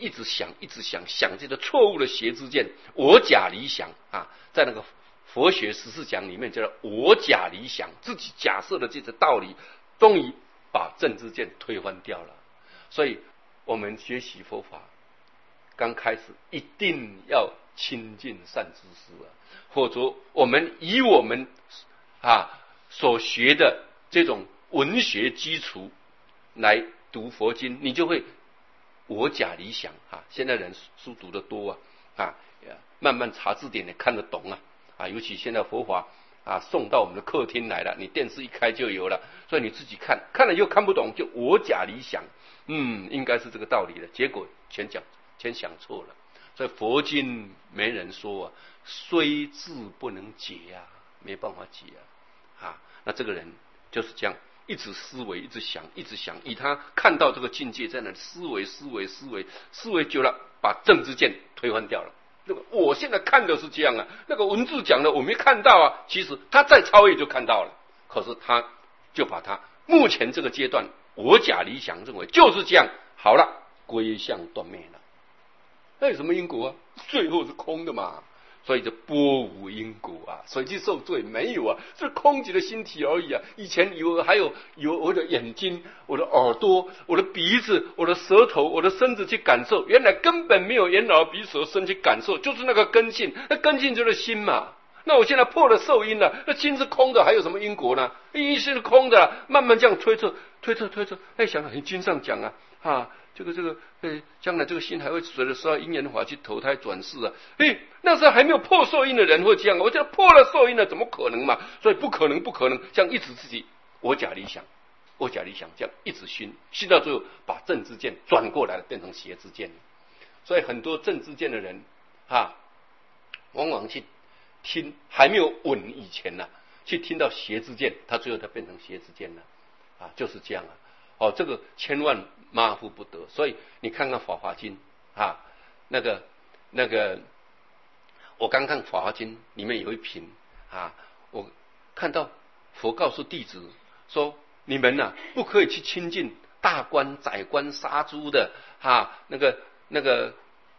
一直想这个错误的邪知见，我假理想啊，在那个佛学十四讲里面叫做我假理想，自己假设的这个道理，终于把正知见推翻掉了。所以我们学习佛法刚开始一定要亲近善知识啊，否则我们以我们所学的这种文学基础来读佛经，你就会我假理想啊。现在人书读得多慢慢查字典也看得懂尤其现在佛法送到我们的客厅来了，你电视一开就有了，所以你自己看了又看不懂，就我假理想，应该是这个道理的，结果全想错了。所以佛经没人说虽智不能解没办法解那这个人就是这样一直思维，一直想，以他看到这个境界在那里思维久了，把正知见推翻掉了。那个我现在看的是这样那个文字讲的我没看到其实他再超越就看到了，可是他就把他目前这个阶段我假理想认为就是这样，好了，归向断灭了。那有什么因果最后是空的嘛，所以就波无因果谁去受罪？没有是空寂的心体而已以前还有我的眼睛、我的耳朵、我的鼻子、我的舌头、我的身子去感受，原来根本没有眼耳鼻舌身去感受，就是那个根性，那根性就是心嘛。那我现在破了受因了，那心是空的，还有什么因果呢？意识是空的慢慢这样推测，想想经上讲这个将来这个心还会随着12因缘法去投胎转世那时候还没有破受因的人会这样，我这破了受因了，怎么可能嘛？所以不可能，这样一直自己我假理想，这样一直熏到最后，把正知见转过来了，变成邪知见。所以很多正知见的人往往去听还没有稳以前去听到邪知见，他最后才变成邪知见了就是这样这个千万马虎不得。所以你看看《法华经》那个我刚看《法华经》里面有一品我看到佛告诉弟子说，你们不可以去亲近大官、宰官、杀猪的那个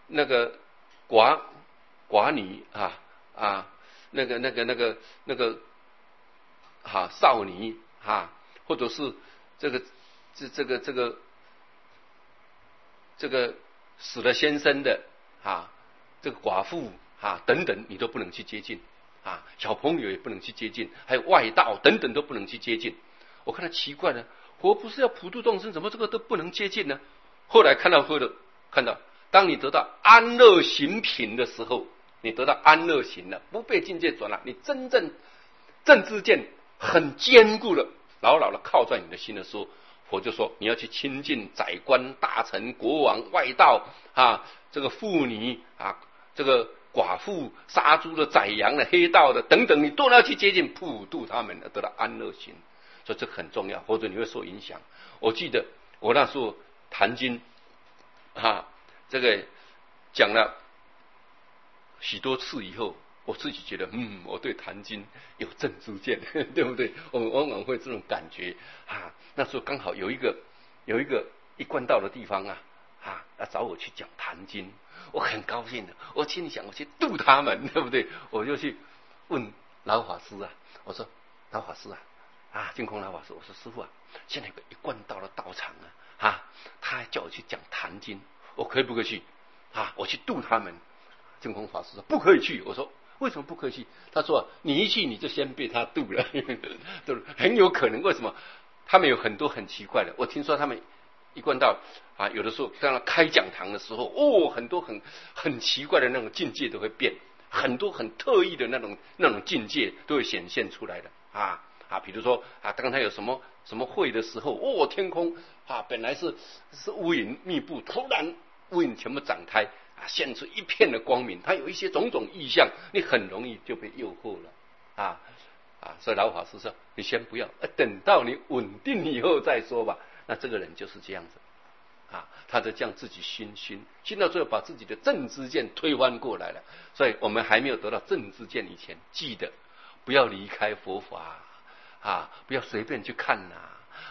寡女那个少女或者是这个死了先生的这个寡妇等等，你都不能去接近小朋友也不能去接近，还有外道等等都不能去接近。我看到奇怪了，佛不是要普度众生，怎么这个都不能接近呢？后来看到当你得到安乐行品的时候，你得到安乐行了，不被境界转了，你真正正知见很坚固了，牢牢的靠在你的心的时候，佛就说你要去亲近宰官、大臣、国王、外道这个妇女这个寡妇、杀猪的、宰羊的、黑道的等等，你都要去接近，普度他们，得到安乐行。所以这很重要，否则你会受影响。我记得我那时候谈经这个讲了许多次以后，我自己觉得我对谈经有正知见对不对？我们往往会这种感觉那时候刚好有一个一贯道的地方要找我去讲谈经，我很高兴的，我心里想我去度他们，对不对？我就去问老法师我说老法师净空老法师，我说师父现在有个一贯道的道场他还叫我去讲谈经，我可以不可以去我去度他们？净空法师说不可以去。我说为什么不可以去？他说你一去你就先被他度了对，很有可能。为什么？他们有很多很奇怪的，我听说他们一贯道有的时候当他开讲堂的时候很多很奇怪的那种境界都会变，很多很特异的那种境界都会显现出来的比如说当他有什么会的时候天空本来是乌云密布，突然乌云全部展开现出一片的光明，它有一些种种意象，你很容易就被诱惑了所以老法师说你先不要等到你稳定以后再说吧。那这个人就是这样子他就这样自己熏到最后，把自己的正知见推翻过来了。所以我们还没有得到正知见以前，记得不要离开佛法不要随便去看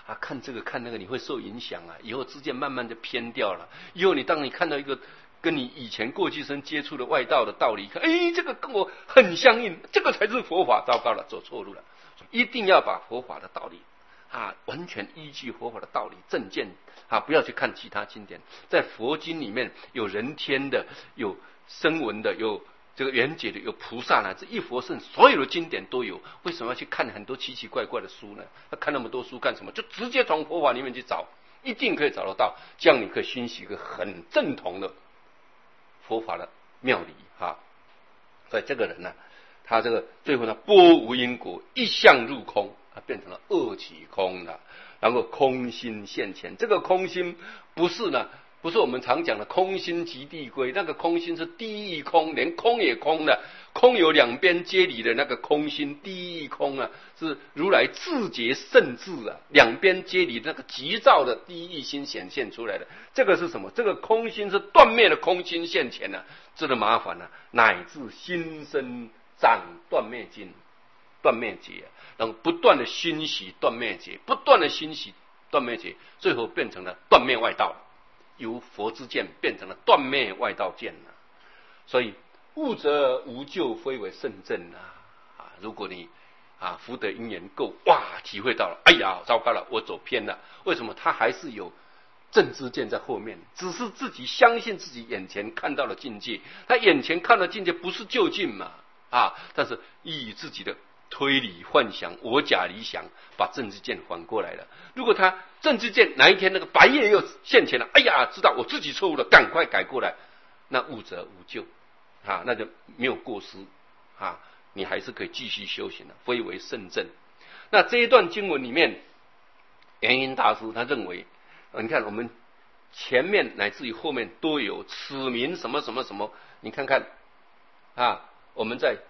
啊，看这个看那个，你会受影响啊，以后之间慢慢就偏掉了。以后当你看到一个跟你以前过去生接触的外道的道理，看，哎，这个跟我很相应，这个才是佛法，糟糕了，走错路了。一定要把佛法的道理啊，完全依据佛法的道理正见啊，不要去看其他经典。在佛经里面有人天的，有声闻的，有这个圆觉的，有菩萨呢，这一佛圣所有的经典都有。为什么要去看很多奇奇怪怪的书呢？要看那么多书干什么？就直接从佛法里面去找，一定可以找得到，这样你可以熏习一个很正统的佛法的妙理啊。所以这个人呢，他这个最后呢，波无因果，一向入空，变成了二起空了。然后空心现前，这个空心不是我们常讲的空心即地归，那个空心是第一空，连空也空了，空有两边皆离的那个空心，第一空啊，是如来自觉圣智啊，两边皆离那个极照的第一心显现出来的。这个是什么？这个空心是断灭的空心现前啊，这个麻烦啊，乃至心生长断灭经。断灭劫，然后不断的熏习断灭劫，不断的熏习断灭劫，最后变成了断灭外道，由佛之见变成了断灭外道见了。所以悟则无救，非为圣正啊！如果你福德因缘够，哇，体会到了，哎呀，糟糕了，我走偏了。为什么？他还是有正知见在后面，只是自己相信自己眼前看到了境界，他眼前看到境界不是就近嘛但是以自己的推理幻想我假理想，把正知见反过来了。如果他正知见哪一天那个白夜又现前了，哎呀，知道我自己错误了，赶快改过来，那悟则无救那就没有过失你还是可以继续修行的，非为圣正。那这一段经文里面，圆音大师他认为，你看我们前面乃至于后面都有此名什么什么什么，你看看我们在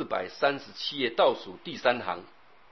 437页倒数第3行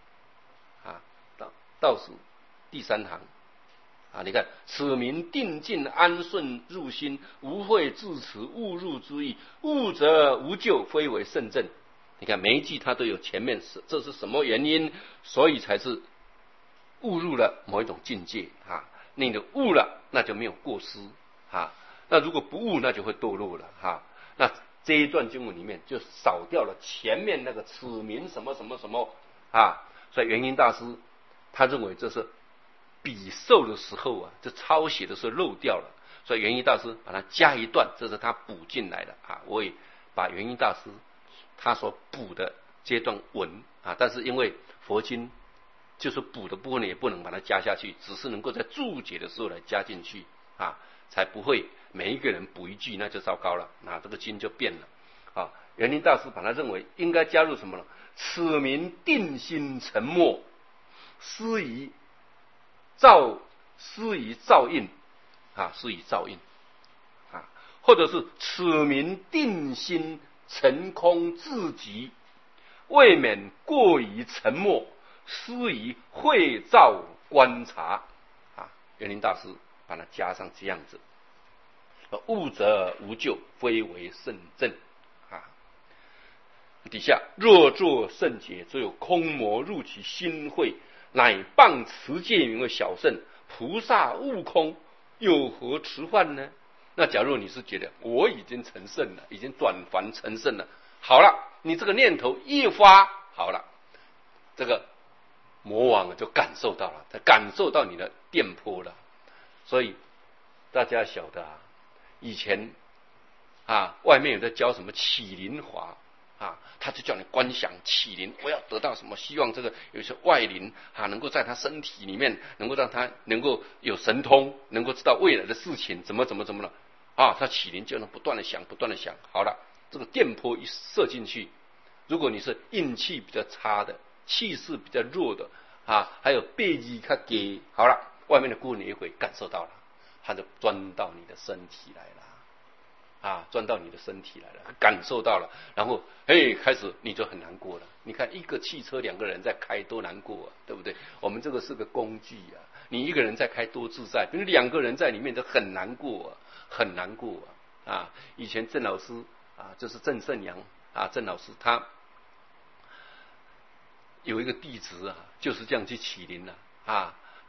倒数第3行你看，此名定静安顺入心，无会自持误入之意，悟则无救，非为圣正。你看每一句它都有前面这是什么原因，所以才是误入了某一种境界你的悟了，那就没有过失那如果不悟，那就会堕落了那这一段经文里面就少掉了前面那个此名什么什么什么所以圆音大师他认为这是笔受的时候这抄写的时候漏掉了，所以圆音大师把它加一段，这是他补进来的我也把圆音大师他所补的这段文但是因为佛经就是补的部分也不能把它加下去，只是能够在注解的时候来加进去才不会每一个人补一句那就糟糕了，这个经就变了圆音大师把他认为应该加入什么呢？此名定心沉默，施以照应施以照应或者是此名定心沉空自极，未免过于沉默，施以会照观察圆音大师把它加上这样子，悟则无救，非为圣正底下若作圣解，则有空魔入其心会，乃谤持戒名为小圣，菩萨悟空，有何迟患呢？那假如你是觉得我已经成圣了，已经转凡成圣了，好了，你这个念头一发，好了，这个魔王就感受到了，他感受到你的电波了。所以大家晓得以前外面有在教什么启灵法他就叫你观想启灵，我要得到什么，希望这个有些外灵能够在他身体里面，能够让他能够有神通，能够知道未来的事情怎么了他启灵就能不断的想，好了，这个电波一射进去，如果你是运气比较差的，气势比较弱的还有背肌较低，好了，外面的孤魂野鬼感受到了，他就钻到你的身体来了钻到你的身体来了，感受到了，然后开始你就很难过了。你看一个汽车2个人在开多难过对不对？我们这个是个工具你一个人在开多自在，比如2个人在里面就很难过很难过以前郑老师就是郑胜阳郑老师他有一个弟子就是这样去启灵了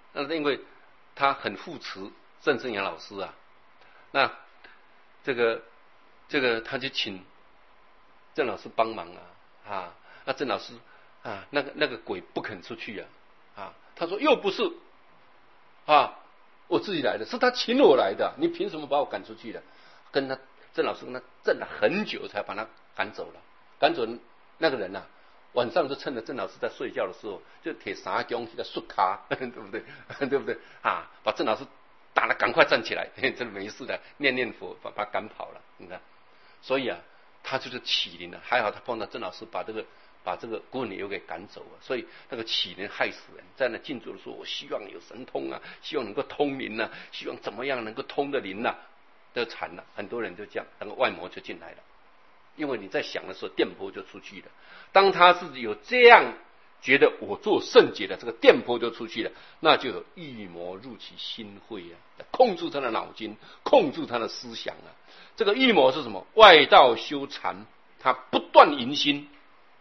那是因为他很扶持郑生阳老师啊。那这个他就请郑老师帮忙啊，那郑老师啊，那个鬼不肯出去啊，他说又不是啊，我自己来的，是他请我来的，你凭什么把我赶出去的？郑老师跟他争了很久才把他赶走了。赶走那个人啊，晚上就趁着郑老师在睡觉的时候，就铁砂弓给他摔卡，对不对？对不对啊？把郑老师打得赶快站起来，真的没事的，念念佛把他赶跑了。你看，所以啊，他就是启灵了。还好他碰到郑老师把这个孤魂野鬼给赶走了，所以那个启灵害死人。在那静坐的时候，我希望有神通啊，希望能够通灵啊，希望怎么样能够通的灵啊，都惨了。很多人就这样，那个外魔就进来了。因为你在想的时候，电波就出去了。当他自己有这样觉得我做圣洁的，这个电波就出去了，那就有异魔入其心会啊，控制他的脑筋，控制他的思想啊。这个异魔是什么？外道修禅，他不断迎新，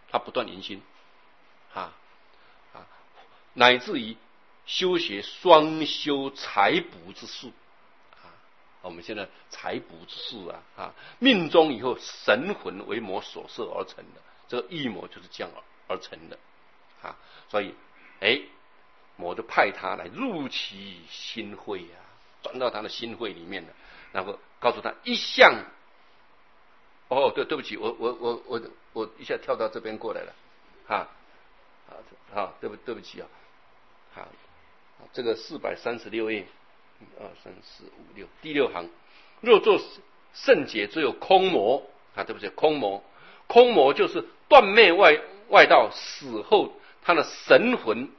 乃至于修学双修财补之术。我们现在财补之术命中以后神魂为魔所摄而成的，这个异魔就是这样而成的所以魔就派他来入其心会钻到他的心会里面了，然后告诉他一向对不起，我一下跳到这边过来了对不起这个436页。1、2、3、4、5、6，第6行，若做圣洁，只有空魔对不对？空魔就是断灭外道死后，他的神魂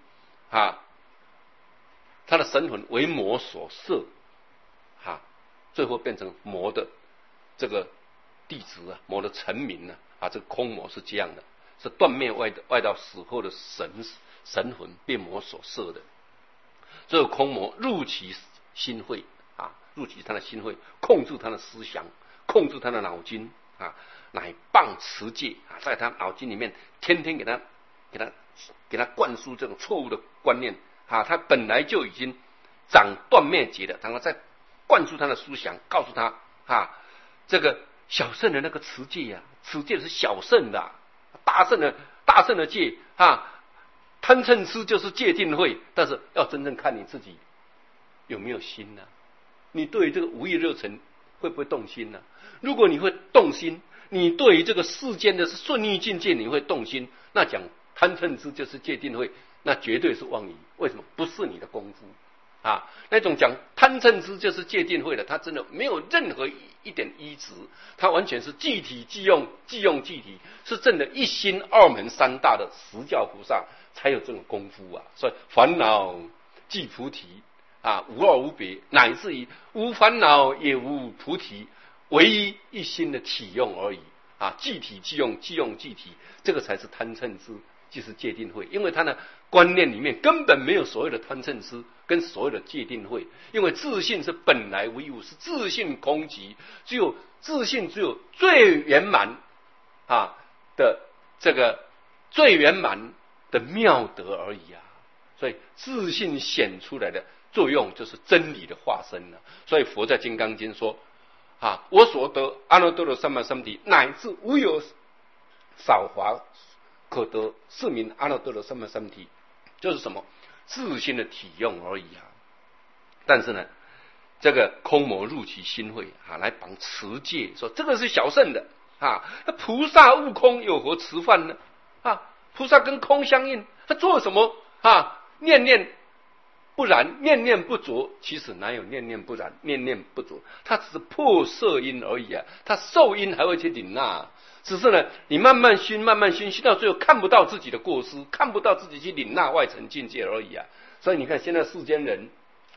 为魔所摄最后变成魔的这个弟子魔的臣民这个空魔是这样的，是断灭外道死后的神魂被魔所摄的。这个空魔入其心会入其他的心会，控制他的思想，控制他的脑筋乃谤持戒在他脑筋里面天天给他灌输这种错误的观念他本来就已经长断灭劫的，然后再灌输他的思想，告诉他这个小圣的那个持戒持戒是小圣的，大圣的戒贪嗔痴就是戒定慧，但是要真正看你自己有没有心你对于这个无欲热忱会不会动心如果你会动心，你对于这个世间的顺逆境界你会动心，那讲贪嗔痴就是戒定慧，那绝对是妄语。为什么？不是你的功夫那种讲贪嗔痴就是戒定慧的，他真的没有任何一点依止，他完全是即体即用，即用即体，是真的一心二门三大的实教菩萨才有这种功夫所以烦恼即菩提无二无别，乃至于无烦恼也无菩提，唯一心的体用而已即体即用，即用即体，这个才是贪嗔痴，就是戒定慧。因为他的观念里面根本没有所谓的贪嗔痴跟所谓的戒定慧，因为自信是本来无一物，是自信空寂，只有自信只有最圆满的这个最圆满的妙德而已所以自信显出来的作用就是真理的化身了。所以佛在金刚经说我所得阿耨多罗三藐三菩提，乃至无有少华可得，是名阿耨多罗三藐三菩提，就是什么自信的体用而已但是呢，这个空魔入其心会来绑持戒，说这个是小圣的那菩萨悟空有何持犯呢菩萨跟空相应，他做什么念念不染，念念不着，其实哪有念念不染，念念不着，他只是破色因而已他受因还会去领纳只是呢，你慢慢熏，熏到最后看不到自己的过失，看不到自己去领纳外层境界而已所以你看现在世间人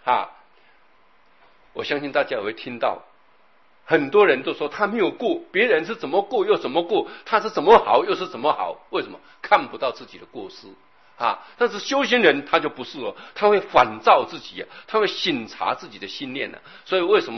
我相信大家也会听到很多人都说他没有过，别人是怎么过又怎么过，他是怎么好又是怎么好，为什么？看不到自己的过失但是修行人他就不是他会反照自己他会省察自己的心念所以为什么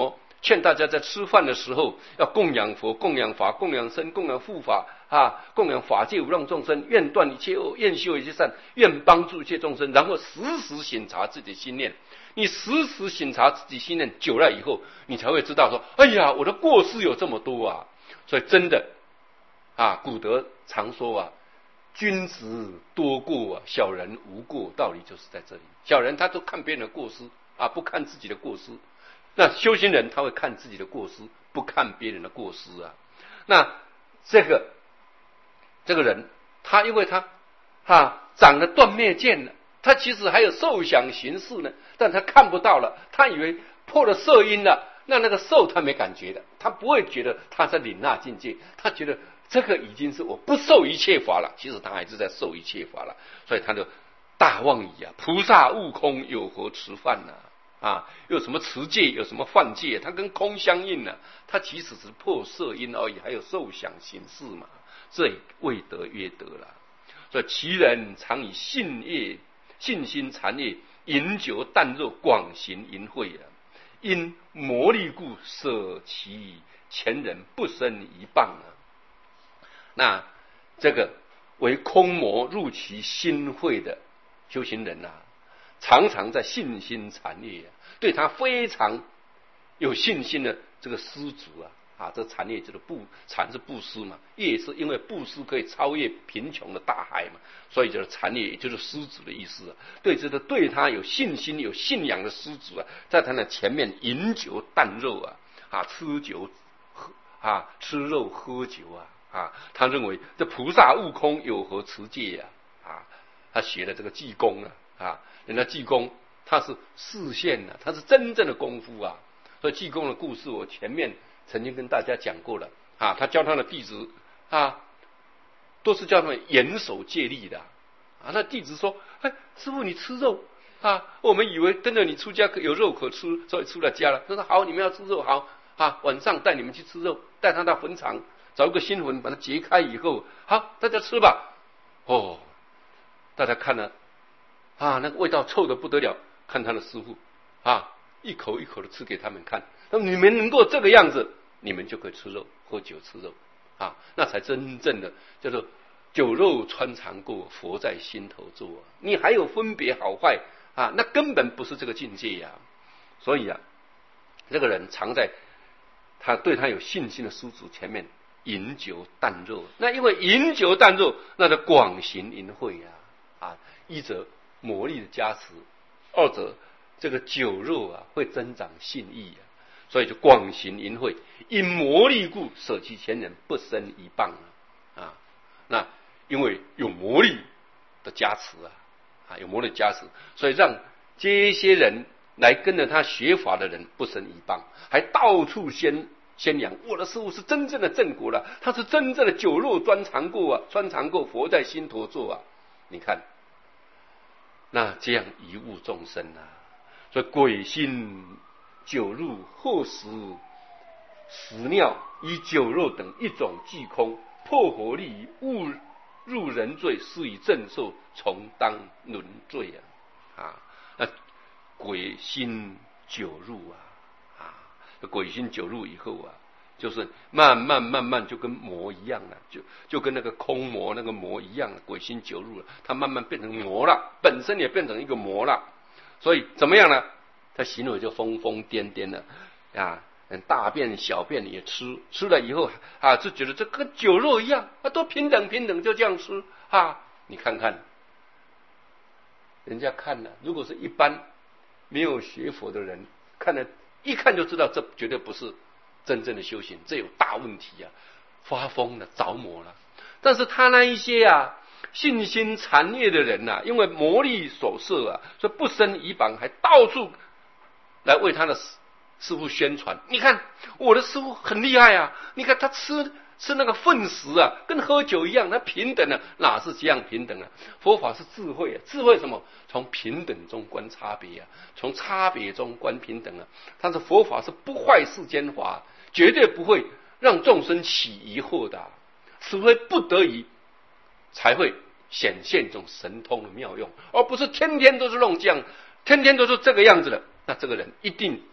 劝大家在吃饭的时候要供养佛、供养法、供养僧、供养护法供养法界无量众生，愿断一切恶，愿修一切善，愿帮助一切众生。然后时时省察自己的心念。你时时省察自己心念久了以后，你才会知道说，哎呀，我的过失有这么多啊！所以真的古德常说君子多过小人无过，道理就是在这里。小人他都看别人的过失不看自己的过失。那修行人他会看自己的过失，不看别人的过失那这个人，他因为他长了断灭见了，他其实还有受想行识呢，但他看不到了，他以为破了色因了，那个受他没感觉的，他不会觉得他在领纳境界，他觉得这个已经是我不受一切法了，其实他还是在受一切法了，所以他就大妄语菩萨悟空有何持犯有什么持戒，有什么犯戒，它跟空相应它其实是破色因而已，还有受想行识嘛，这未得曰得了。所以其人常以信心禅业，饮酒淡肉，广行淫秽因魔力故，舍其前人不胜一谤那这个为空魔入其心会的修行人常常在信心禅业对他非常有信心的这个施主这禅业就是禅是布施嘛，业是因为布施可以超越贫穷的大海嘛，所以就是禅业，也就是施主的意思对他有信心、有信仰的施主在他的前面饮酒淡肉吃酒吃肉喝酒他认为这菩萨悟空有何持戒他学了这个济公人家济公他是示现他是真正的功夫所以济公的故事我前面曾经跟大家讲过了他教他的弟子都是叫他们严守戒律的那弟子说，师父你吃肉我们以为跟着你出家有肉可吃，所以出了家了。他说好，你们要吃肉，好晚上带你们去吃肉，带他到坟场找一个新坟把它揭开以后，好大家吃吧。大家看了那个味道臭得不得了，看他的师父一口一口的吃给他们看，那么你们能够这个样子，你们就可以吃肉喝酒吃肉那才真正的叫做酒肉穿肠过，佛在心头坐你还有分别好坏那根本不是这个境界所以这个人常在他对他有信心的施主前面饮酒淡肉，那因为饮酒淡肉，那就广行淫秽一则魔力的加持，二则这个酒肉会增长信义所以就广行淫秽，因魔力故，舍其前人不胜一谤那因为有魔力的加持有魔力加持，所以让这些人来跟着他学法的人不胜一谤，还到处宣扬我的师父是真正的正果了，他是真正的酒肉穿肠过佛在心头坐你看那这样贻误众生所以鬼心酒入后食屎尿以酒肉等一种即空，破火力误入人罪，是以正受从当轮罪那鬼心酒入鬼心酒入以后就是慢慢就跟魔一样了，就跟那个空魔那个魔一样了，鬼心酒入了，它慢慢变成魔了，本身也变成一个魔了，所以怎么样呢？他行为就疯疯癫癫了大便小便也吃了以后就觉得这跟酒肉一样都平等就这样吃你看看人家看了，如果是一般没有学佛的人一看就知道这绝对不是真正的修行，这有大问题发疯了着魔了。但是他那一些信心禅业的人因为魔力所摄所以不胜一谤，还到处来为他的师父宣传，你看我的师父很厉害你看他吃那个粪食跟喝酒一样，他平等哪是这样平等佛法是智慧智慧什么？从平等中观差别从差别中观平等但是佛法是不坏世间法，绝对不会让众生起疑惑的除非不得已才会显现一种神通的妙用，而不是天天都是弄这样，天天都是这个样子的，那这个人一定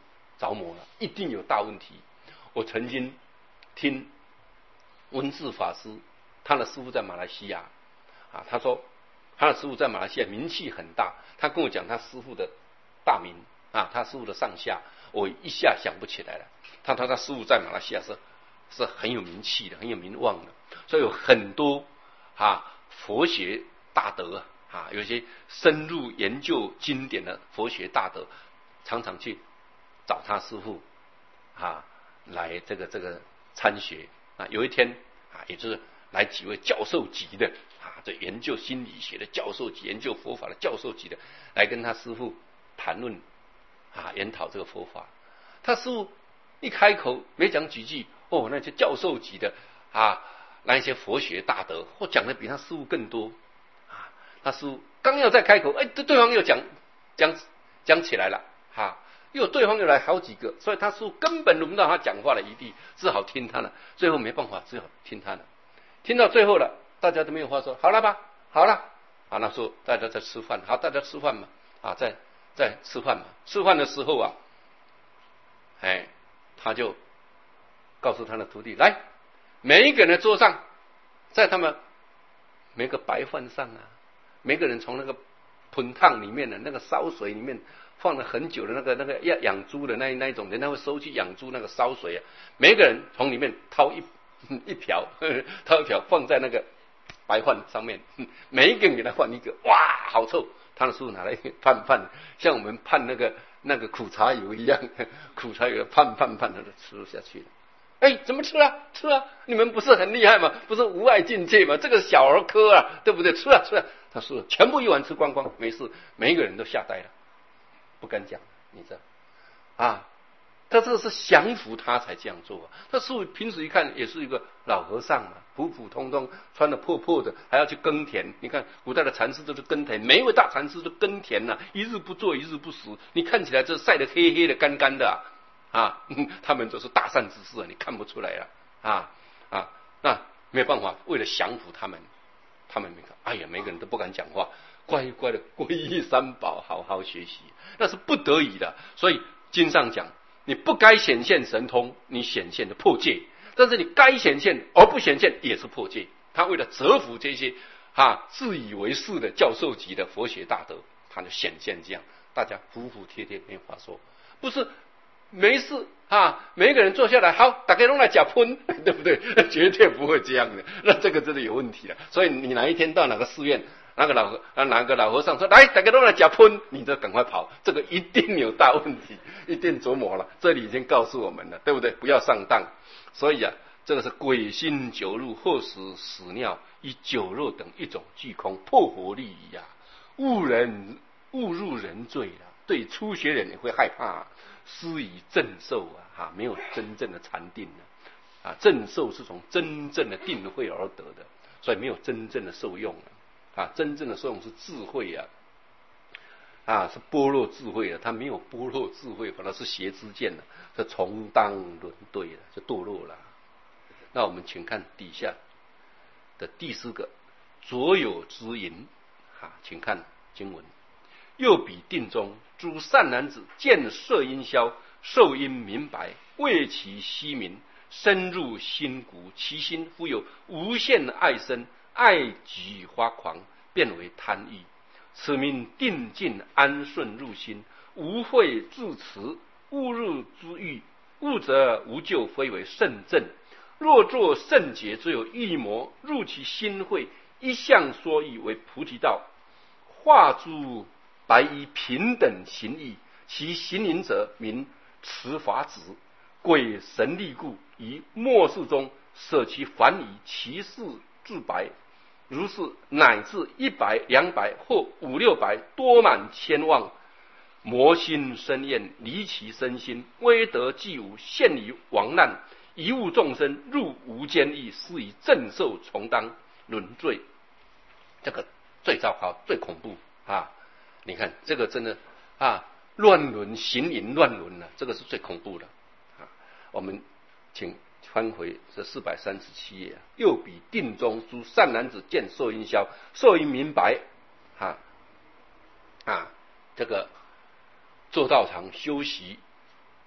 着魔了，一定有大问题。我曾经听文字法师，他的师父在马来西亚啊，他说他的师父在马来西亚名气很大，他跟我讲他师父的大名啊，他师父的上下，我一下想不起来了。他师父在马来西亚是很有名气的，很有名望的，所以有很多佛学大德有些深入研究经典的佛学大德，常常去找他师父来这个参学啊。有一天也就是来几位教授级的这研究心理学的教授级、研究佛法的教授级的，来跟他师父谈论研讨这个佛法。他师父一开口没讲几句，那些教授级的那一些佛学大德讲的比他师父更多他师父刚要再开口，对方又讲起来了又对方又来好几个，所以他师父根本轮不到他讲话的余地，只好听他的。最后没办法，只好听他的。听到最后了，大家都没有话说，好了吧，好了那时候大家在吃饭，大家吃饭嘛在吃饭嘛。吃饭的时候他就告诉他的徒弟，来，每一个人的桌上，在他们每个白饭上每个人从那个盆烫里面的那个烧水里面放了很久的那个要养猪的那一种人，他会收去养猪那个烧水每个人从里面掏一瓢放在那个白饭上面，每一个人给他换一个，哇，好臭！他的师父拿来拌，像我们拌那个苦茶油一样，苦茶油拌他就吃下去了。怎么吃啊？你们不是很厉害吗？不是无碍境界吗？这个小儿科对不对？吃啊！他说全部一碗吃光光，没事。每一个人都吓呆了，不敢讲，你知道他这是降服他才这样做他师父平时一看也是一个老和尚嘛，普普通通，穿得破破的，还要去耕田。你看古代的禅师都是耕田，每一位大禅师都耕田一日不做一日不食。你看起来这晒得黑黑的干干的他们都是大善之士你看不出来那没有办法，为了降服他们没看，每个人都不敢讲话，乖乖的皈依三宝，好好学习，那是不得已的。所以经上讲，你不该显现神通，你显现的破戒；但是你该显现而不显现，也是破戒。他为了折服这些自以为是的教授级的佛学大德，他就显现这样，大家服服帖帖，没话说。不是没事每一个人坐下来，好，大家都来假喷，对不对？绝对不会这样的，那这个真的有问题了。所以你哪一天到哪个寺院，哪个老和尚说来，大家都来假喷，你就赶快跑，这个一定有大问题，一定琢磨了。这里已经告诉我们了，对不对？不要上当。所以这个是鬼心酒入，或使屎尿以酒肉等一种俱空，破活利益误入人罪对初学人也会害怕施以正受没有真正的禅定正受是从真正的定慧而得的，所以没有真正的受用真正的受用是智慧是般若智慧他没有般若智慧，反而是邪知见是重当轮对就堕落了。那我们请看底下的第4个左有之淫请看经文，又彼定中诸善男子见色音消，受音明白，为其息明，深入心骨，其心忽有无限爱生，爱极发狂，变为贪欲。此名定静安顺入心，无慧自持，误入之欲，悟则无救，非为圣正。若作圣解，则有欲魔入其心慧，一向说义为菩提道，化诸白衣平等行义，其行淫者名持法子，鬼神力故，于末世中舍其凡仪，其事自白。如是乃至100、200或5、600，多满千万，魔心生厌，离其身心，威德既无，陷于亡难，一误众生入无间狱，施以正受重当轮罪。这个最糟糕最恐怖你看这个真的乱伦行淫乱伦这个是最恐怖的我们请翻回这437页又彼定中诸善男子见受音消，受音明白这个做道场修习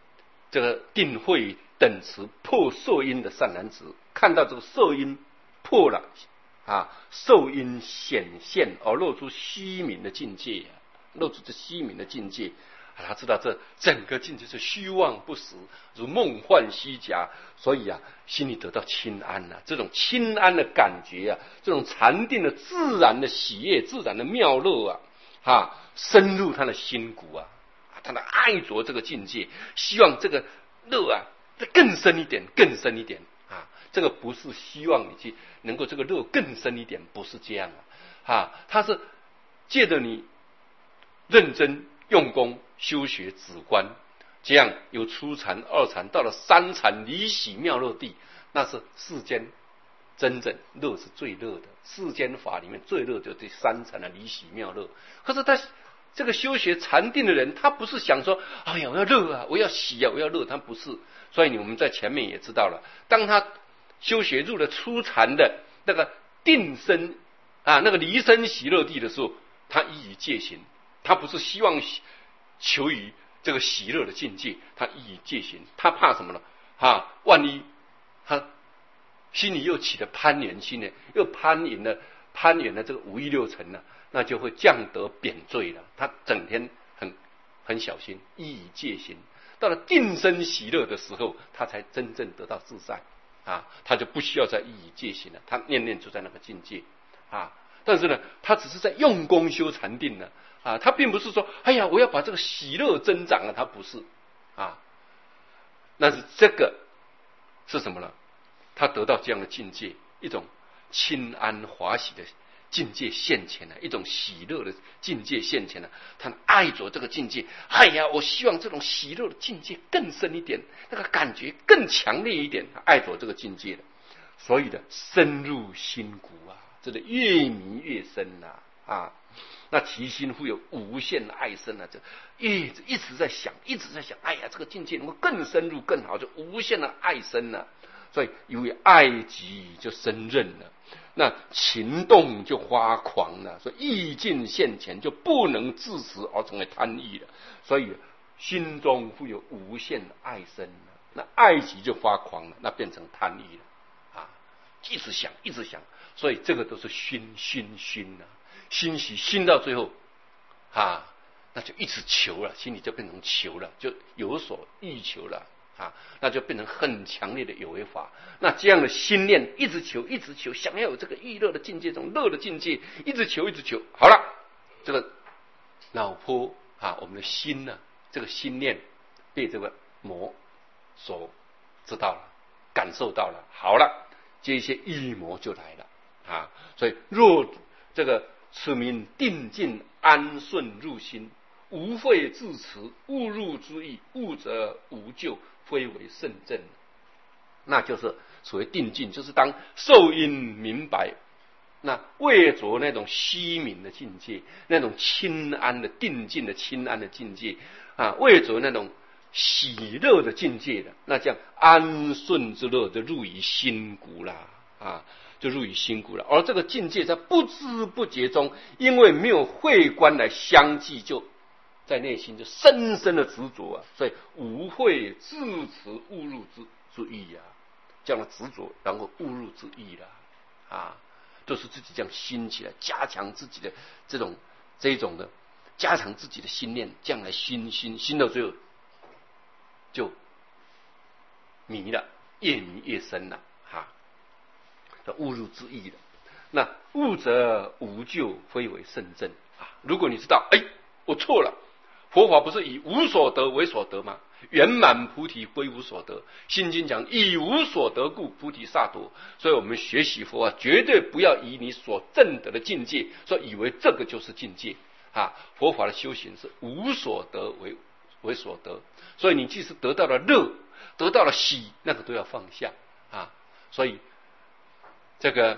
这个定慧等持破受因的善男子，看到这个受因破了受因显现而露出虚名的境界露出这虚名的境界他知道这整个境界是虚妄不实，如梦幻虚假，所以心里得到清安这种清安的感觉这种禅定的自然的喜悦、自然的妙乐深入他的心骨他的爱着这个境界，希望这个乐再更深一点，更深一点这个不是希望你去能够这个乐更深一点，不是这样他是借着你认真用功修学止观，这样由初禅、二禅到了三禅离喜妙乐地，那是世间真正乐是最乐的，世间法里面最乐就是第三禅的离喜妙乐。可是他这个修学禅定的人，他不是想说哎呀我要乐我要喜我要乐，他不是。所以我们在前面也知道了，当他修学入了初禅的那个定身那个离身喜乐地的时候，他依以戒行，他不是希望求于这个喜乐的境界，他依以戒行，他怕什么呢万一他心里又起了攀缘心呢，又攀缘了这个五欲六尘那就会降得贬罪了。他整天很小心，依以戒行，到了定身喜乐的时候，他才真正得到自在他就不需要再依以戒行了，他念念就在那个境界但是呢，他只是在用功修禅定他并不是说哎呀我要把这个喜乐增长他不是但是这个是什么呢？他得到这样的境界，一种清安华喜的境界现前一种喜乐的境界现前他爱着这个境界，哎呀我希望这种喜乐的境界更深一点，那个感觉更强烈一点，他爱着这个境界的，所以深入心骨这个越迷越深那其心会有无限的爱深这一直在想，哎呀这个境界能够更深入更好，就无限的爱深所以因为爱极就生忍了，那情动就发狂了，所以意境现前就不能自持而成为贪欲了，所以心中会有无限的爱深了，那爱极就发狂了，那变成贪欲了一直想，所以这个都是熏欣喜，熏到最后那就一直求了，心里就变成求了，就有所欲求了那就变成很强烈的有为法。那这样的心念一直求，想要有这个欲乐的境界，这种乐的境界，一直求，好了，这个脑波我们的心这个心念被这个魔所知道了，感受到了，好了，这些欲魔就来了所以若这个此名定静安顺入心，无慧自持，误入之意，悟则无救，非为圣正。那就是所谓定静，就是当受因明白，那为着那种虚明的境界，那种清安的定静的清安的境界为着那种喜乐的境界的，那这样安顺之乐就入于心骨了就入于心骨了。而这个境界在不知不觉中，因为没有慧观来相继，就在内心就深深的执着所以无慧自持误入之意这样的执着，然后误入之意了都是自己这样心起来，加强自己的这种的，加强自己的心念，这样来心到最后就迷了，越迷越深了误入之意了。那悟则无救，非为圣正如果你知道我错了，佛法不是以无所得为所得吗？圆满菩提归无所得，心经讲以无所得故菩提萨埵。所以我们学习佛法绝对不要以你所证得的境界说以为这个就是境界佛法的修行是无所得为所得，所以你即使得到了乐，得到了喜，那个都要放下所以这个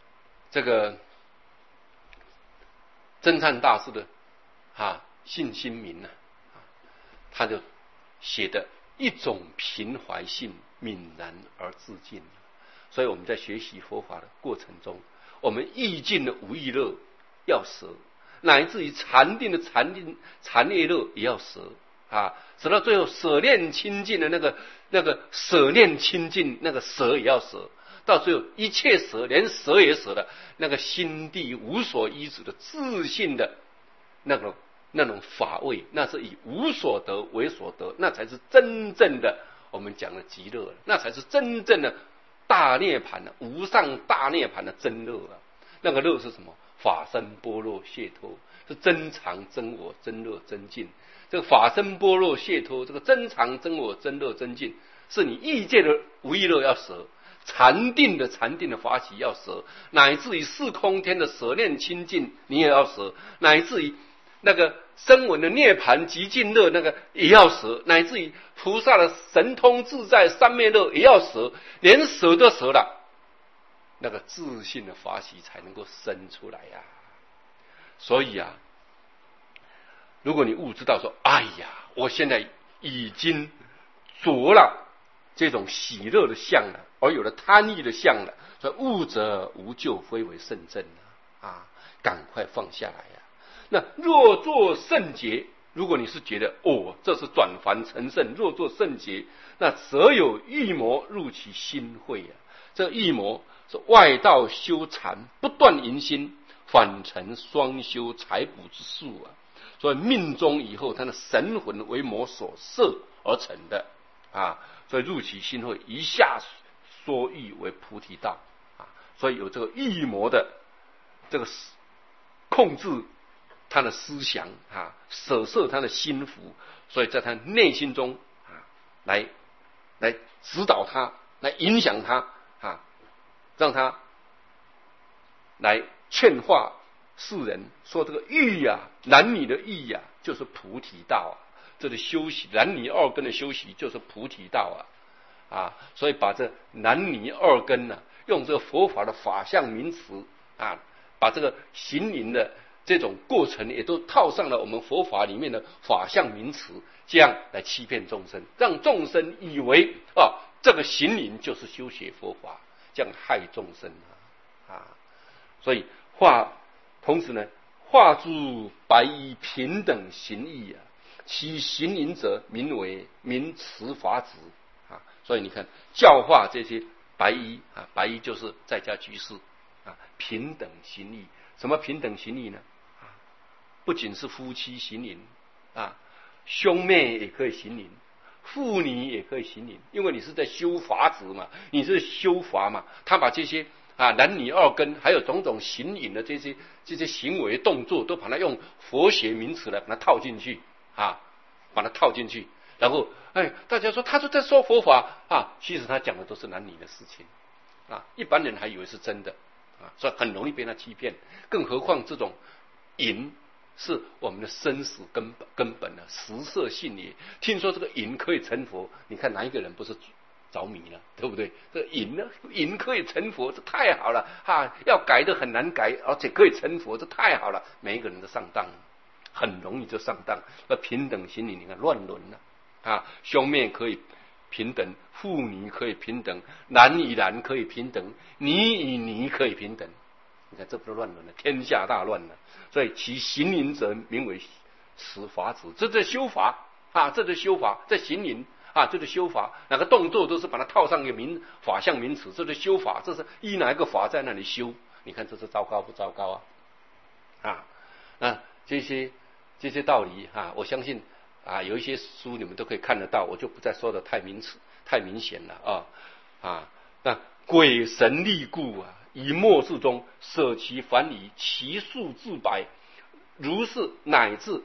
真禅大师的信心明他就写的一种平怀性，泯然而自尽。所以我们在学习佛法的过程中，我们意境的无欲乐要舍，乃至于禅定的禅业乐也要舍啊，舍到最后舍念清净的那个舍念清净，那个舍也要舍，到最后一切舍，连舍也舍了，那个心地无所依止的自信的那种法味，那是以无所得为所得，那才是真正的我们讲的极乐，那才是真正的大涅槃的无上大涅槃的真乐啊！那个乐是什么？法身般若解脱，是真常真我真乐真净。这个法身般若解脱，这个真常真我真乐真净，是你欲界的无欲乐要舍，禅定的法喜要舍，乃至于四空天的舍念清净你也要舍，乃至于那个声闻的涅槃极尽乐那个也要舍，乃至于菩萨的神通自在三昧乐也要舍，连舍都舍了，那个自信的法喜才能够生出来呀。所以啊，如果你悟知道说，哎呀，我现在已经着了这种喜乐的相了，而有了贪欲的相了，所以悟则无救，非为圣正啊！赶快放下来呀！那若作圣洁，如果你是觉得这是转凡成圣，若作圣洁，那则有欲魔入其心会啊！这欲魔是外道修禅，不断淫心，反成双修财补之术啊！所以命中以后，他的神魂为魔所摄而成的啊！所以入其心会，一下说欲为菩提道啊！所以有这个欲魔的这个控制他的思想啊，舍摄他的心福，所以在他内心中啊，来指导他，来影响他啊，让他来劝化世人，说这个欲啊，男女的欲啊，就是菩提道啊，这个修习男女二根的修习就是菩提道啊，所以把这男女二根呢，用这个佛法的法相名词啊，把这个行淫的这种过程也都套上了我们佛法里面的法相名词，这样来欺骗众生，让众生以为这个行淫就是修学佛法，这样害众生啊！所以同时呢，化诸白衣平等行义啊，其行淫者名持法子啊。所以你看，教化这些白衣啊，白衣就是在家居士啊，平等行义。什么平等行义呢？不仅是夫妻行淫啊，兄妹也可以行淫，妇女也可以行淫，因为你是在修法子嘛，你是修法嘛，他把这些男女二根还有种种行淫的这些行为动作，都把它用佛学名词来把它套进去啊，把它套进去，然后大家说他就在说佛法啊，其实他讲的都是男女的事情啊，一般人还以为是真的啊，所以很容易被他欺骗，更何况这种淫是我们的生死根本的食色性也。听说这个淫可以成佛，你看哪一个人不是着迷了，对不对？这个淫呢，淫可以成佛，这太好了啊！要改的很难改，而且可以成佛，这太好了。每一个人都上当，很容易就上当。那平等心理，你看乱伦了啊！兄妹可以平等，妇女可以平等，男与男可以平等，你与你可以平等。你看这不是乱伦了，天下大乱了。所以其行淫者名为持法子，这是修法啊，这是修法，这行淫啊，这是修法，哪个动作都是把它套上一个法相名词，这是修法，这是依哪一个法在那里修？你看这是糟糕不糟糕啊？那这些道理我相信有一些书你们都可以看得到，我就不再说的太明显了那鬼神力故以末世中舍其凡疑，其数至百，如是乃至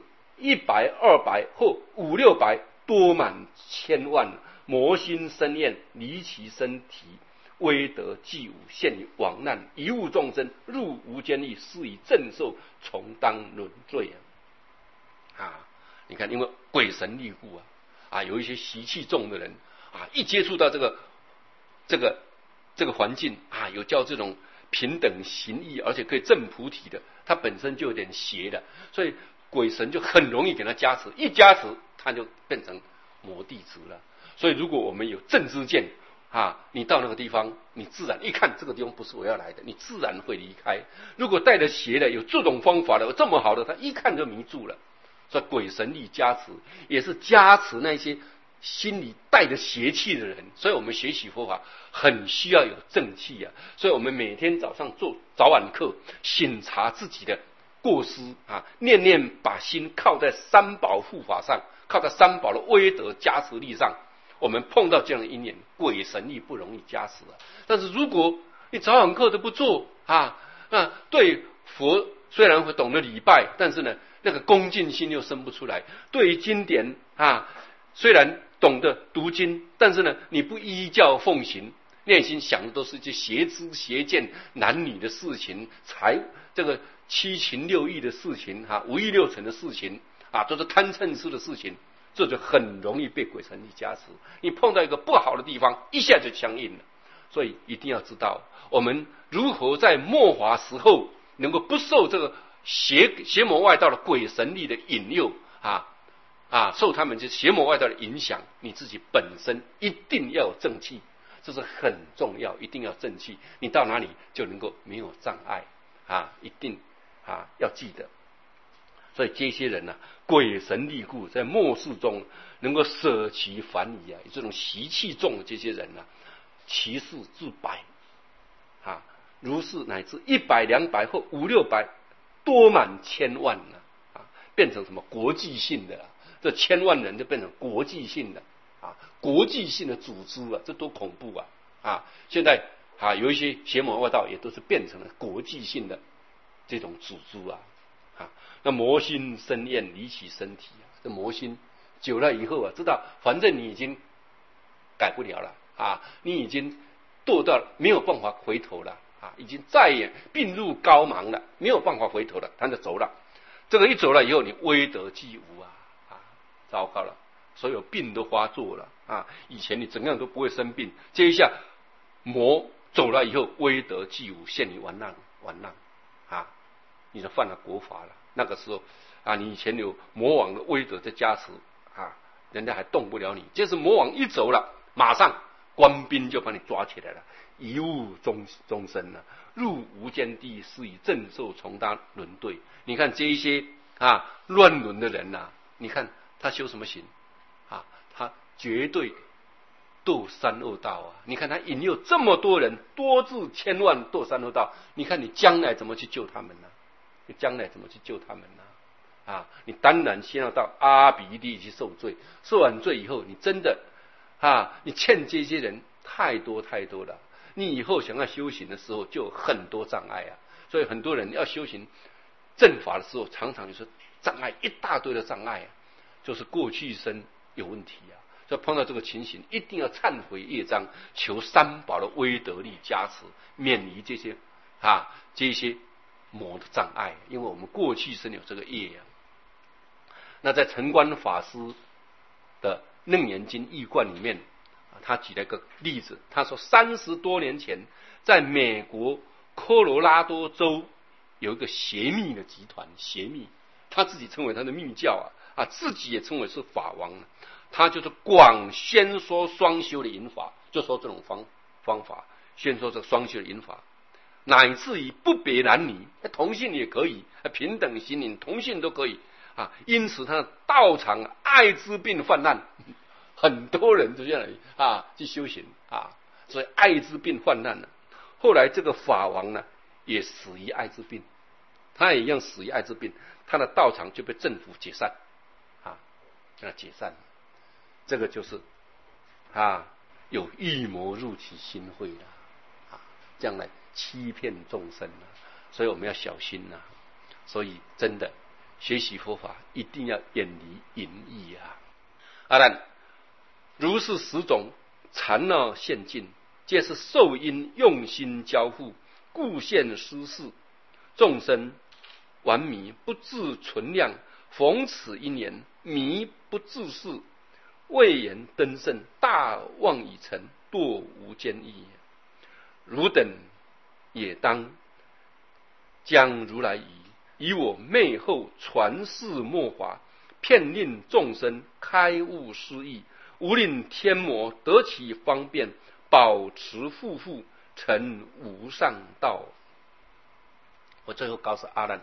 100、200或5、600，多满千万，魔心生厌，离其身体，威德既无，陷于亡难，贻误众生，入无间狱，是以正受，从当轮罪你看，因为鬼神力故有一些习气重的人一接触到这个环境有叫这种平等行义，而且可以证菩提的，他本身就有点邪的，所以鬼神就很容易给他加持，一加持他就变成魔弟子了。所以如果我们有正知见你到那个地方，你自然一看这个地方不是我要来的，你自然会离开。如果带着邪的，有这种方法的，有这么好的，他一看就迷住了所以鬼神力加持也是加持那些心里带着邪气的人。所以我们学习佛法很需要有正气啊。所以我们每天早上做早晚课，省察自己的过失啊，念念把心靠在三宝护法上，靠在三宝的威德加持力上。我们碰到这样的因缘，鬼神力不容易加持啊。但是如果你早晚课都不做啊，那对佛虽然会懂得礼拜，但是呢，那个恭敬心又生不出来。对于经典啊，虽然懂得读经，但是呢，你不依教奉行，内心想的都是这邪知邪见、男女的事情、这个七情六欲的事情啊，五欲六尘的事情啊，都是贪嗔痴的事情。这就很容易被鬼神力加持。你碰到一个不好的地方，一下就僵硬了。所以一定要知道，我们如何在末法时候能够不受这个邪魔外道的鬼神力的引诱受他们这邪魔外道的影响，你自己本身一定要有正气，这是很重要，一定要正气。你到哪里就能够没有障碍一定要记得。所以这些人呢，鬼神力故，在末世中能够舍其凡夷这种习气重的这些人其事至百如是乃至100、200或500、600，多满千万变成什么国际性的这千万人就变成国际性的国际性的组织这多恐怖现在有一些邪魔外道也都是变成了国际性的这种组织那魔心生厌，离起身体这魔心久了以后知道反正你已经改不了了你已经堕到没有办法回头了已经再也病入膏肓了，没有办法回头了，他就走了。这个一走了以后，你威德既无糟糕了，所有病都发作了以前你怎样都不会生病，这一下魔走了以后，威德既无，陷你完难你就犯了国法了。那个时候你以前有魔王的威德在加持人家还动不了你。这是魔王一走了，马上官兵就把你抓起来了，贻误终身了，入无间地，是以正受从他轮对。你看这一些乱伦的人你看他修什么行他绝对堕三恶道你看他引诱这么多人，多至千万堕三恶道，你看你将来怎么去救他们呢？你将来怎么去救他们呢？你当然先要到阿鼻地去受罪，受完罪以后，你真的你欠这些人太多太多了，你以后想要修行的时候就有很多障碍所以很多人要修行正法的时候，常常就是障碍一大堆的障碍就是过去生有问题所以碰到这个情形，一定要忏悔业障，求三宝的威德力加持，免于这些这些魔的障碍，因为我们过去生有这个业那在陈观法师的《楞严经义观》里面他举了一个例子，他说30多年前，在美国科罗拉多州有一个邪密的集团，邪密，他自己称为他的密教自己也称为是法王他就是广宣说双修的引法，就说这种方法，宣说这双修的引法，乃至于不别男女，同性也可以，平等心灵，同性都可以因此他的道场艾滋病泛滥，很多人就这样去修行所以艾滋病泛滥了。后来这个法王呢也死于艾滋病，他也一样死于艾滋病，他的道场就被政府解散解散了。这个就是有预谋入其心会了将来欺骗众生所以我们要小心所以真的学习佛法一定要远离淫逸当然如是10种缠闹现境，皆是受因用心交付，故现施事。众生顽迷不自存量，逢此因缘迷不自视，未言登圣，大妄已成，堕无间意。汝等也当将如来以我昧后传世末法，骗令众生开悟失意，无令天魔得其方便，保持富富成无上道。我最后告诉阿难，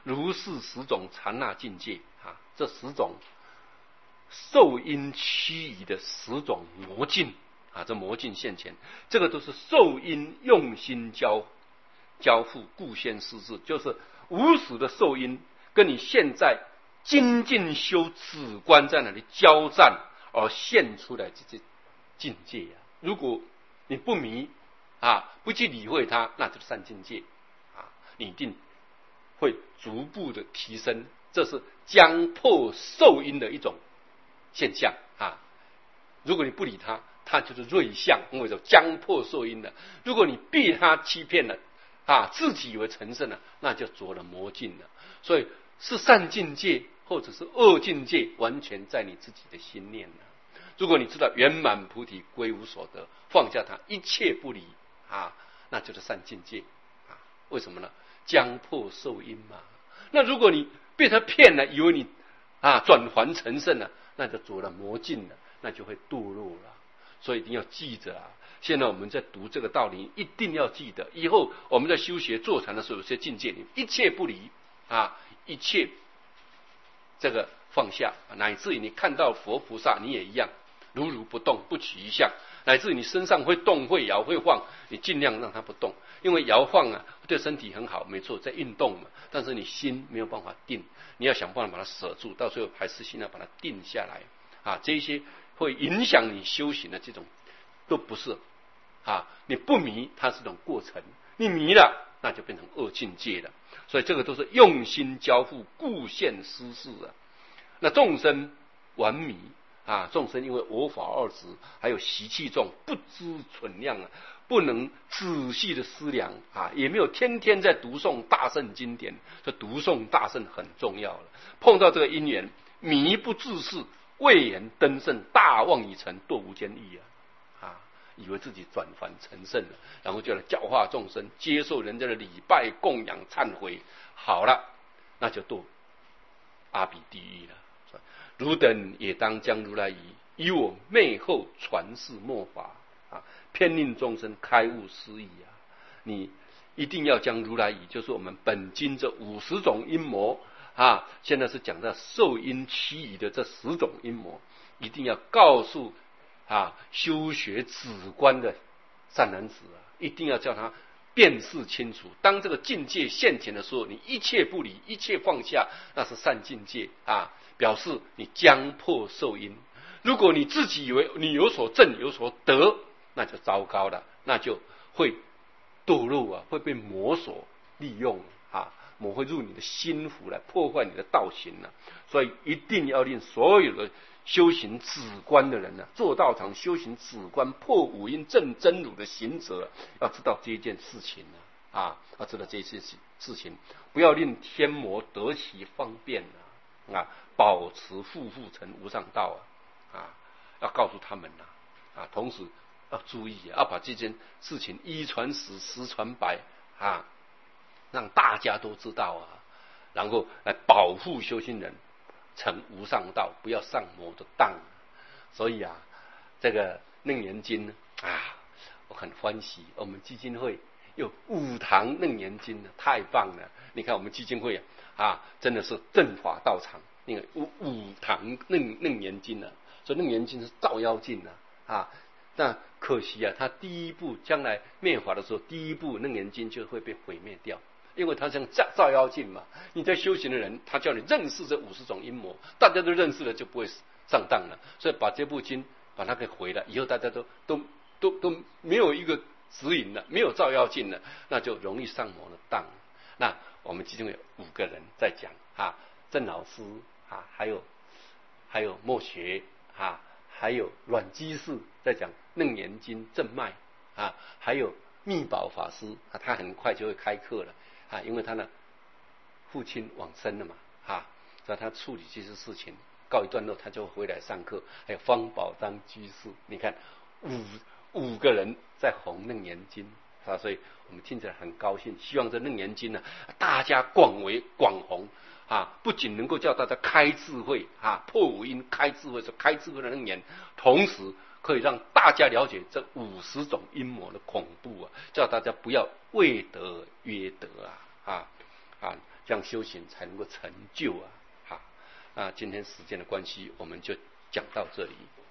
如是10种禅那境界啊，这10种受因趋移的10种魔境啊，这魔境现前，这个都是受因用心交付，故现实质，就是无始的受因跟你现在精进修止观在那里交战而现出来这些境界啊。如果你不迷啊，不去理会它，那就是善境界啊，你一定会逐步的提升，这是将破受因的一种现象啊。如果你不理它，它就是瑞相，因为叫将破受因的。如果你被它欺骗了啊，自己以为成圣了，那就着了魔境了。所以是善境界或者是恶境界，完全在你自己的心念了。如果你知道圆满菩提归无所得，放下它，一切不离啊，那就是善境界啊。为什么呢？将破受因嘛。那如果你被他骗了，以为你啊转还成圣了，那就着了魔境了，那就会堕落了。所以一定要记着啊！现在我们在读这个道理，一定要记得。以后我们在修学坐禅的时候，有些境界，你一切不离啊，一切这个放下，乃至于你看到佛菩萨，你也一样，如如不动，不起一相。乃至于你身上会动、会摇、会晃，你尽量让它不动，因为摇晃啊对身体很好，没错，在运动嘛。但是你心没有办法定，你要想办法把它舍住，到最后还是心要把它定下来啊。这些会影响你修行的这种，都不是啊。你不迷，它是种过程；你迷了，那就变成恶境界了。所以这个都是用心交付，故现施事啊。那众生顽迷啊，众生因为我法二执，还有习气重，不知存量啊，不能仔细的思量啊，也没有天天在读诵大圣经典。这读诵大圣很重要了。碰到这个因缘，迷不自是，未言登圣，大妄已成，堕无间狱啊！以为自己转凡成圣了，然后就来教化众生，接受人家的礼拜、供养、忏悔，好了，那就堕阿鼻地狱了。汝等也当将如来仪，以我昧后传世末法啊，偏令众生开悟思义啊！你一定要将如来仪，就是我们本经这50种阴魔啊，现在是讲到受因趋移的这10种阴魔，一定要告诉啊修学止观的善男子啊，一定要叫他辨识清楚。当这个境界现前的时候，你一切不理，一切放下，那是善境界啊，表示你将破受因。如果你自己以为你有所证有所得，那就糟糕了，那就会堕落啊，会被魔所利用啊，魔会入你的心腹来破坏你的道行啊。所以一定要令所有的修行止观的人呢，做道场修行止观破五阴正真如的行者，要知道这一件事情啊，要知道这件事情，不要令天魔得其方便啊，保持复成无上道啊，要告诉他们啊，同时要注意，要把这件事情一传十，十传百啊，让大家都知道啊，然后来保护修行人成无上道，不要上魔的当。所以啊，这个楞严经啊，我很欢喜，我们基金会有5堂楞严经呢，太棒了！你看我们基金会啊，真的是正法道场，那个5堂楞严经呢，所以楞严经是照妖镜啊。那可惜啊，他第一步将来灭法的时候，第一步楞严经就会被毁灭掉。因为他像照妖镜嘛，你在修行的人，他叫你认识这50种阴魔，大家都认识了，就不会上当了。所以把这部经把它给毁了，以后大家都没有一个指引了，没有照妖镜了，那就容易上魔的当。那我们其中有5个人在讲啊，郑老师啊，还有墨学啊，还有阮基士在讲楞严经正脉啊，还有密宝法师啊，他很快就会开课了。啊，因为他的父亲往生了嘛，所以他处理这些事情告一段落，他就回来上课。还有方宝章居士，你看五个人在弘楞严经啊，所以我们听起来很高兴。希望这楞严经呢，大家广弘啊，不仅能够叫大家开智慧啊，破五阴开智慧，是开智慧的楞严，同时可以让大家了解这50种阴魔的恐怖啊，叫大家不要为德约德啊。 这样修行才能够成就啊！好，今天时间的关系，我们就讲到这里。